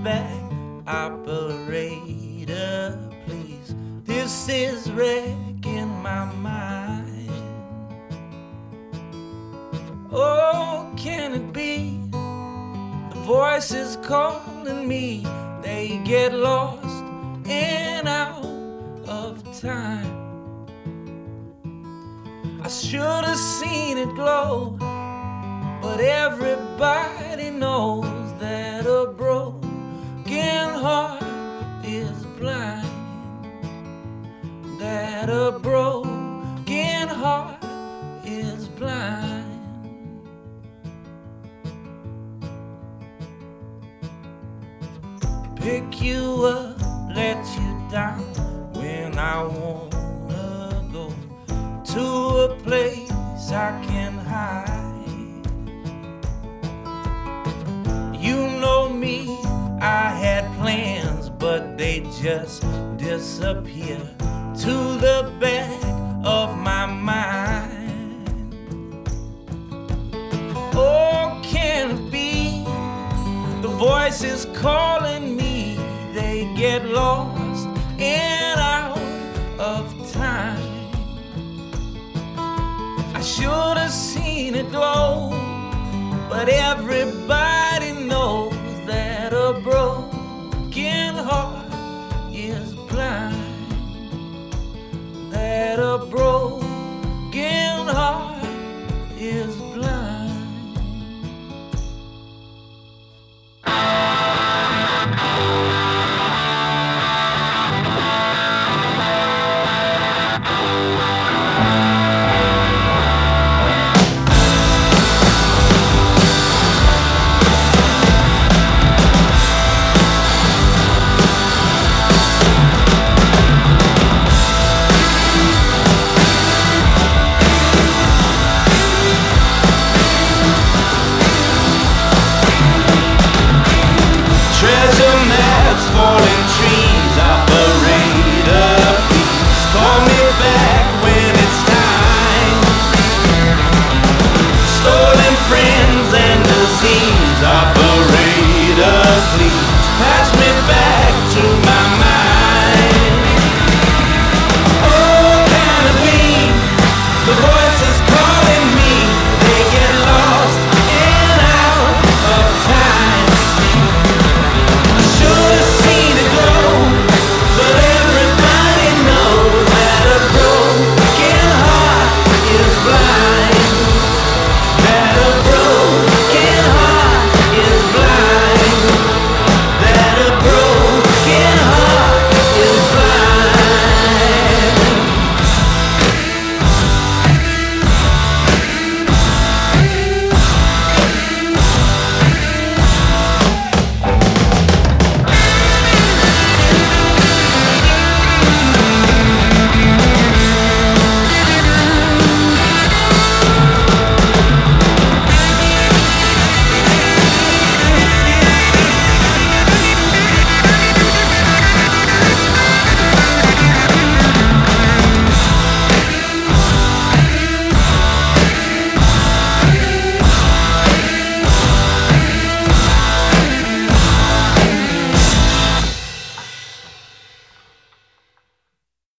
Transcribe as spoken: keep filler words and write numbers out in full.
back, operator, please. This is wrecking my mind. Oh, can it be? The voices calling me, they get lost and out of time. I should have seen it glow, but everybody knows that a broken heart is blind. That a broken heart is blind. Pick you up, let you down when I wanna go to a place I can hide. You know me, I had plans, but they just disappear to the back of my mind. Oh, can it be? The voices calling me, they get lost and out of time. I should have seen it glow, but everybody knows that a broken heart is blind. That a broken heart is blind. Falling trees, operator, please call me back when it's time. Stolen friends and disease, operator.